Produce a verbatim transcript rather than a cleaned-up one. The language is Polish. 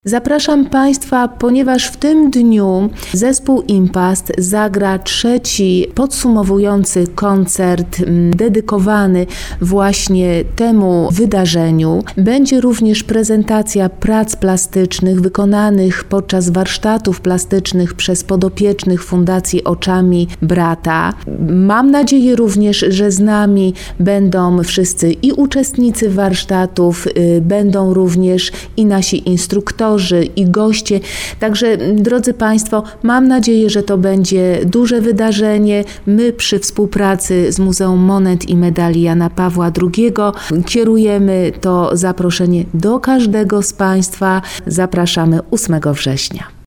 Zapraszam Państwa, ponieważ w tym dniu zespół Impast zagra trzeci podsumowujący koncert dedykowany właśnie temu wydarzeniu. Będzie również prezentacja prac plastycznych wykonanych podczas warsztatów plastycznych przez podopiecznych Fundacji Oczami Brata. Mam nadzieję również, że z nami będą wszyscy i uczestnicy warsztatów, będą również i nasi instruktorzy, i goście. Także, drodzy Państwo, mam nadzieję, że to będzie duże wydarzenie. My przy współpracy z Muzeum Monet i Medali Jana Pawła drugiego kierujemy to zaproszenie do każdego z Państwa. Zapraszamy ósmego września.